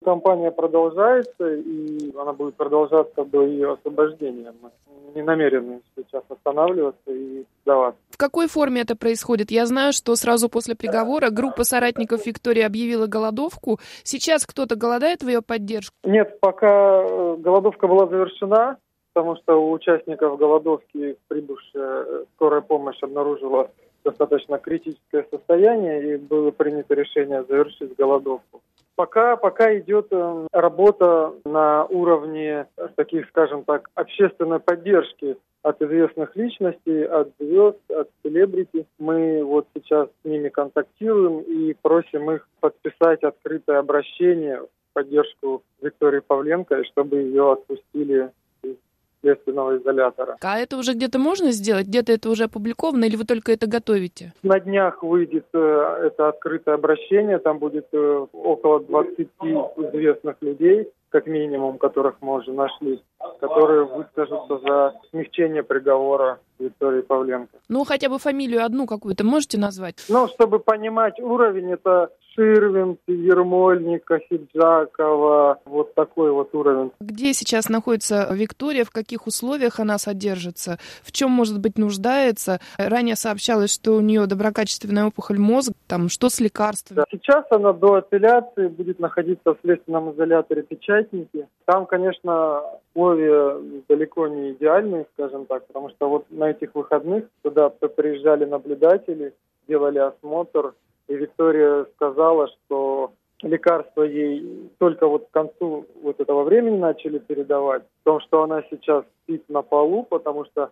Кампания продолжается, и она будет продолжаться до ее освобождения. Мы не намерены сейчас останавливаться и сдаваться. В какой форме это происходит? Я знаю, что сразу после приговора группа соратников Виктории объявила голодовку. Сейчас кто-то голодает в ее поддержку? Нет, пока голодовка была завершена, потому что у участников голодовки прибывшая скорая помощь обнаружила достаточно критическое состояние, и было принято решение завершить голодовку. Пока идет работа на уровне таких, скажем так, общественной поддержки от известных личностей, от звезд, от селебрити. Мы вот сейчас с ними контактируем и просим их подписать открытое обращение в поддержку Виктории Павленко, и чтобы ее отпустили из следственного изолятора. А это уже где-то можно сделать? Где-то это уже опубликовано, или вы только это готовите? На днях выйдет это открытое обращение, там будет около 20 известных людей, как минимум, которых мы уже нашли, которые выскажутся за смягчение приговора Виктории Павленко. Ну, хотя бы фамилию одну какую-то можете назвать? Ну, чтобы понимать уровень, это Ширвин, Ермольника, Сиджакова, вот такой вот уровень. Где сейчас находится Виктория, в каких условиях она содержится, в чем, может быть, нуждается? Ранее сообщалось, что у нее доброкачественная опухоль мозга, там, что с лекарствами? Да. Сейчас она до апелляции будет находиться в следственном изоляторе Печатники. Там, конечно, условия далеко не идеальные, скажем так, потому что вот на этих выходных туда приезжали наблюдатели, делали осмотр, и Виктория сказала, что лекарства ей только вот к концу вот этого времени начали передавать. В том, что она сейчас спит на полу, потому что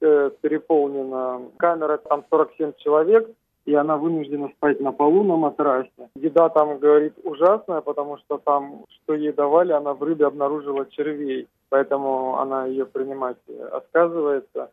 переполнена камера, там 47 человек, и она вынуждена спать на полу на матрасе. Еда там, говорит, ужасная, потому что там, что ей давали, она в рыбе обнаружила червей. Поэтому она ее принимать отказывается.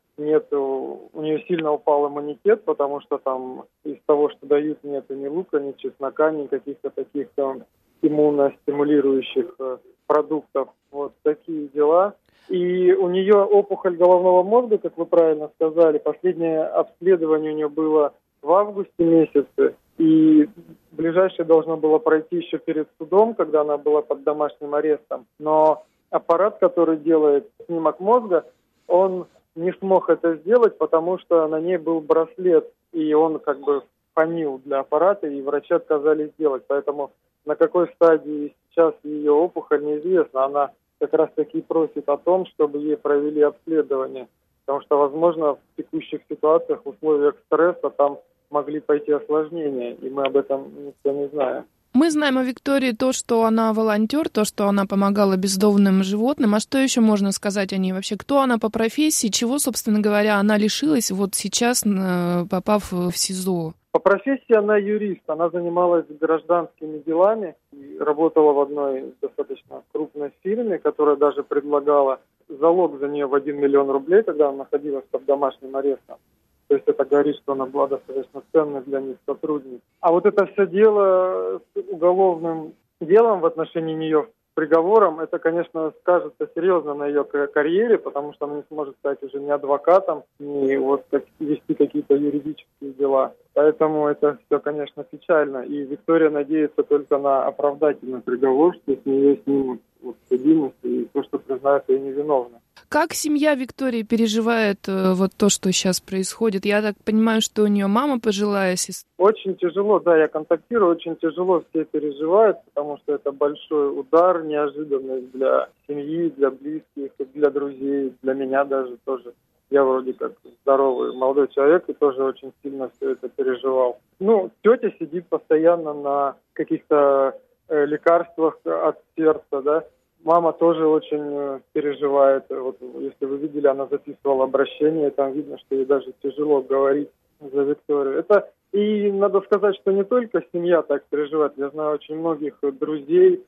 У нее сильно упал иммунитет, потому что там из того, что дают, нету ни лука, ни чеснока, ни каких-то таких там иммуностимулирующих продуктов. Вот такие дела. И у нее опухоль головного мозга, как вы правильно сказали. Последнее обследование у нее было в августе месяце. И ближайшее должно было пройти еще перед судом, когда она была под домашним арестом. Но аппарат, который делает снимок мозга, он не смог это сделать, потому что на ней был браслет, и он как бы фонил для аппарата, и врачи отказались сделать. Поэтому на какой стадии сейчас ее опухоль, неизвестно. Она как раз-таки просит о том, чтобы ей провели обследование. Потому что, возможно, в текущих ситуациях, в условиях стресса, там могли пойти осложнения, и мы об этом никто не знаем. Мы знаем о Виктории то, что она волонтер, то, что она помогала бездомным животным. А что еще можно сказать о ней вообще? Кто она по профессии? Чего, собственно говоря, она лишилась вот сейчас, попав в СИЗО? По профессии она юрист. Она занималась гражданскими делами и работала в одной достаточно крупной фирме, которая даже предлагала залог за нее в 1 миллион рублей, когда она находилась под домашним арестом. То есть это говорит, что она была достаточно ценной для них сотрудник. А вот это все дело с уголовным делом в отношении нее, приговором, это, конечно, скажется серьезно на ее карьере, потому что она не сможет стать уже ни адвокатом, ни вот вести какие-то юридические дела. Поэтому это все, конечно, печально. И Виктория надеется только на оправдательный приговор, что с нее снимут судимость и то, что признают ее невиновной. Как семья Виктории переживает вот то, что сейчас происходит? Я так понимаю, что у нее мама пожилая сестра. Очень тяжело, да, я контактирую, очень тяжело все переживают, потому что это большой удар, неожиданность для семьи, для близких, для друзей, для меня даже тоже. Я вроде как здоровый молодой человек и тоже очень сильно все это переживал. Тетя сидит постоянно на каких-то лекарствах от сердца, да. Мама тоже очень переживает. Вот, если вы видели, она записывала обращение, там видно, что ей даже тяжело говорить за Викторию. И надо сказать, что не только семья так переживает. Я знаю очень многих друзей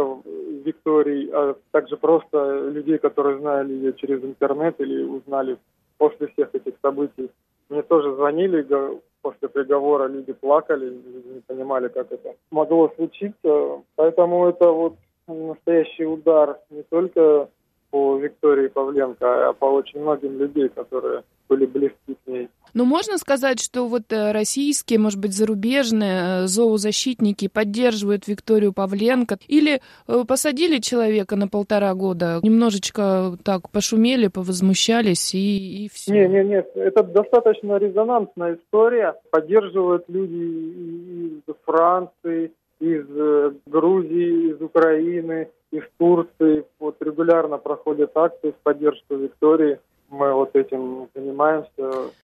Виктории, а также просто людей, которые знали ее через интернет или узнали после всех этих событий. Мне тоже звонили после приговора, люди плакали, не понимали, как это могло случиться. Поэтому это вот настоящий удар не только по Виктории Павленко, а по очень многим людям, которые были близки к ней. Но можно сказать, что вот российские, может быть, зарубежные зоозащитники поддерживают Викторию Павленко? Или посадили человека на 1,5 года, немножечко так пошумели, повозмущались и все? Нет, это достаточно резонансная история. Поддерживают люди из Франции, из Грузии, из Украины, из Турции. Вот регулярно проходят акции в поддержку Виктории. Мы вот этим занимаемся.